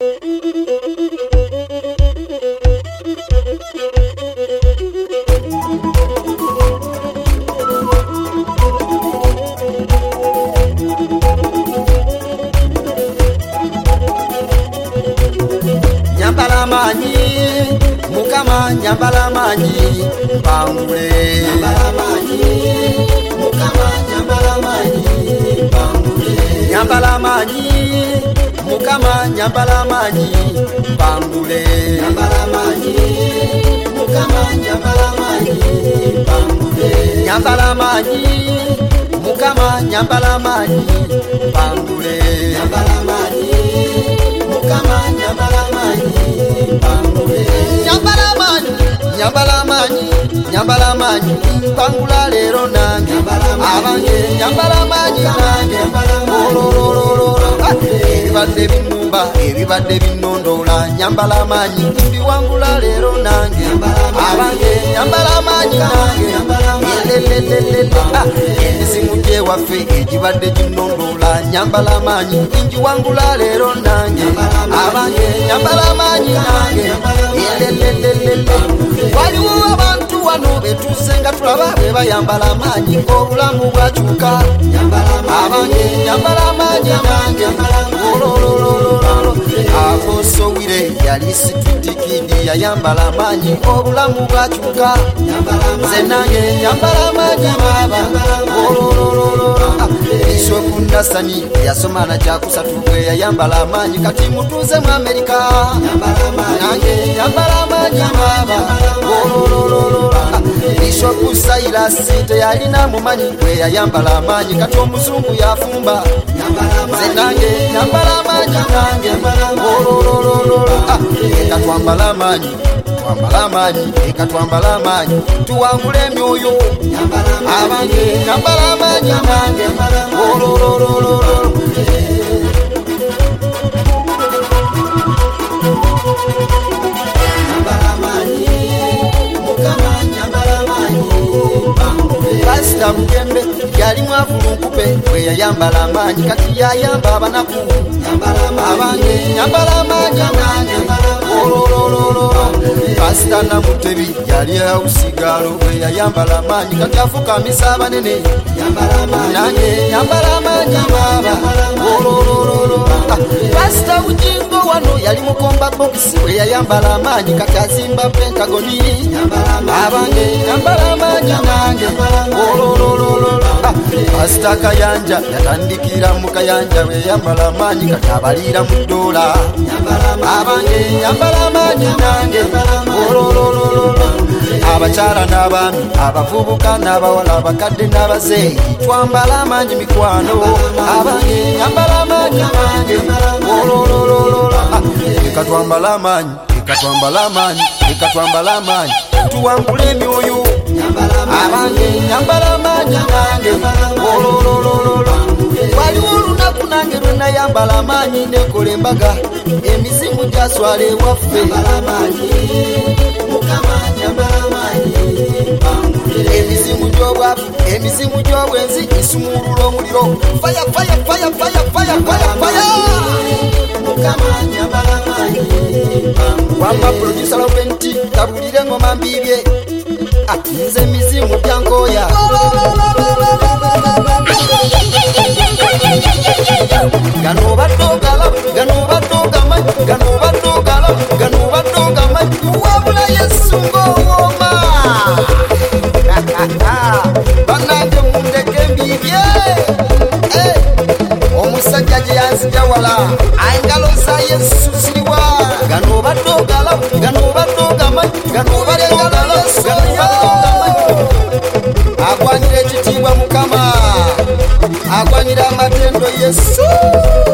Nyambalamanyi mukama nyambalamanyi bangule nyambalamanyi mukama nyambalamanyi bangule nyambalamanyi mukama nyambalamanyi bangule nyambalamanyi mukama nyambalamanyi bangule nyambalamanyi mukama nyambalamanyi bangule nyambalamanyi mukama nyambalamanyi bangule nyambalamanyi nyambalamanyi nyambalamanyi bangula lero nange abange nyambalamanyi nange ebibadde binumba ebibadde binondola nyambalamanyi biwangula lero nange abange nyambalamanyi nange emizimu gyewaffe egibadde ginondola nyambalamanyi njiwangula lero nange abange nyambalamanyi nange waliwo abantu wano betuuse nga tulaba be bayambala amanyi obulamu bwakyuka abange nyambalamanyi nange akosowire yali situtikidi yayambala amanyi obulamu bwakyuka nze nange nyambalamanyi baba isokundasani yasoma na kyakusatu bwe yayambala amanyi kati mutuuze mu Amerika nange nyambalamanyi baba Bishop Silas teyalina mumanyi bwe yayambala amanyi kati omuzungu yafumba nze nange nyambalamanyi nange ekatwambala amanyi twambala amanyi ekatwambala amanyi tuwangule emyoyo abange nyambala amanyi nange Pastor Mukembe yali mwavulunkupe bwe yayambala amanyi kati yayamba abanaku abange nyambala amanyi nange Pastor Namutebi yali awusigalo bwe yayambala amanyi kati afukamisa abanene nange nyambala amanyi baba Pastor Bujingo wano yali mukomba box bwe yayambala amanyi kati azimba Pentagoni abange nyambala amanyi nange Pastor Kayanja yatandikira mu Kayanja bwe yambala amanyi kati abalira mu dola abange nyambala amanyi nange abakyala n'abaami abavubuka n'abawala abakadde n'abazeeyi twambala amanyi mikwano abange nyambala amanyi nange ekatwambala amanyi ekatwambala amanyi ekatwambala amanyi tuwangule emyoyo abange nyambala amanyi nange waliwo olunaku nange lwe nayambala amanyi nekola embaga emizimu gyaswala ewaffe emizimu gy'obwavu emizimu gy'obwenzi isumulula omuliro faya faya faya faya faya faya faya wamma producer Loventi tabulire ngoma mbibye nze emizimu byankoya gano badogala gano badogama gano badogala gano badogama wabula Yesu ngoma banange mundeke mbibye omusajja gye yanzija wala engalo za Yesu ziriwa gano badogala gano badogama gano badogala agwanira ekitiibwa Mukama agwanira amatendo Yesu